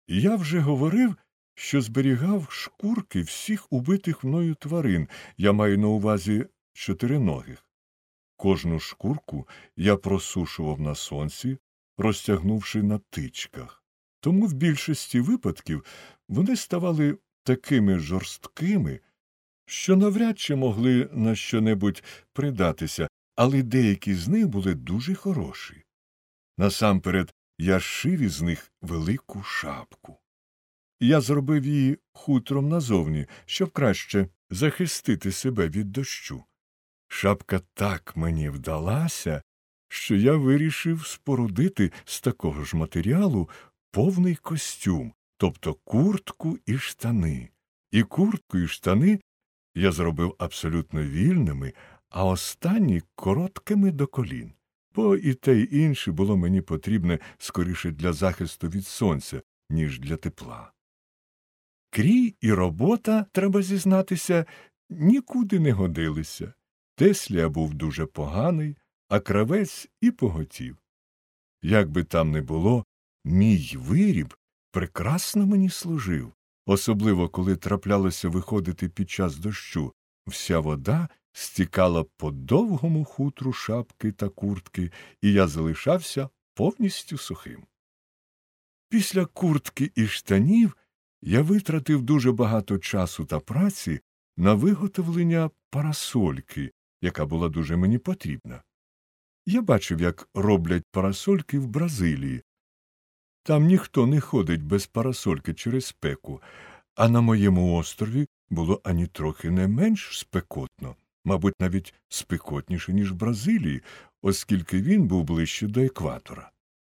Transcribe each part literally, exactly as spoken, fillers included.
Я вже говорив, що зберігав шкурки всіх убитих мною тварин, я маю на увазі чотириногих. Кожну шкурку я просушував на сонці, розтягнувши на тичках. Тому в більшості випадків вони ставали такими жорсткими, що навряд чи могли на що-небудь придатися, але деякі з них були дуже хороші. Насамперед, я шив із них велику шапку. Я зробив її хутром назовні, щоб краще захистити себе від дощу. Шапка так мені вдалася, що я вирішив спорудити з такого ж матеріалу повний костюм, тобто куртку і штани. І куртку, і штани я зробив абсолютно вільними, а останні – короткими до колін. Бо і те, і інше було мені потрібне скоріше для захисту від сонця, ніж для тепла. Крій і робота, треба зізнатися, нікуди не годилися. Теслія був дуже поганий, а кравець і поготів. Як би там не було, мій виріб прекрасно мені служив, особливо коли траплялося виходити під час дощу. Вся вода стікала по довгому хутру шапки та куртки, і я залишався повністю сухим. Після куртки і штанів я витратив дуже багато часу та праці на виготовлення парасольки, яка була дуже мені потрібна. Я бачив, як роблять парасольки в Бразилії. Там ніхто не ходить без парасольки через спеку, а на моєму острові було ані трохи не менш спекотно, мабуть, навіть спекотніше, ніж в Бразилії, оскільки він був ближче до екватора.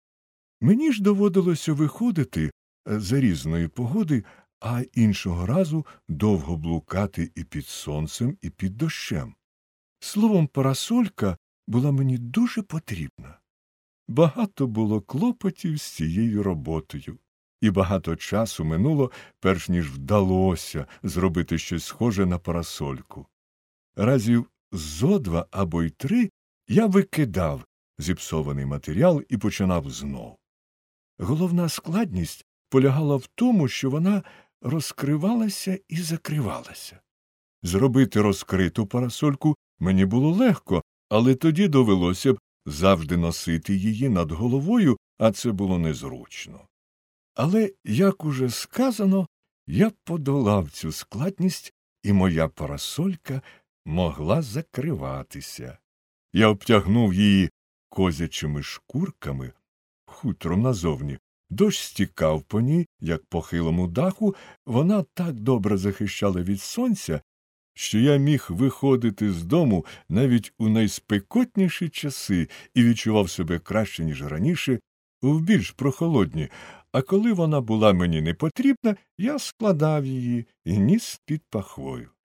Мені ж доводилося виходити за різної погоди, а іншого разу довго блукати і під сонцем, і під дощем. Словом, парасолька була мені дуже потрібна. Багато було клопотів з цією роботою, і багато часу минуло, перш ніж вдалося зробити щось схоже на парасольку. Разів зо два або й три я викидав зіпсований матеріал і починав знов. Головна складність полягала в тому, що вона розкривалася і закривалася. Зробити розкриту парасольку мені було легко, але тоді довелося б завжди носити її над головою, а це було незручно. Але, як уже сказано, я подолав цю складність, і моя парасолька могла закриватися. Я обтягнув її козячими шкурками, хутром назовні. Дощ стікав по ній, як по хилому даху, вона так добре захищала від сонця, що я міг виходити з дому навіть у найспекотніші часи і відчував себе краще, ніж раніше, в більш прохолодні, а коли вона була мені не потрібна, я складав її і ніс під пахвою.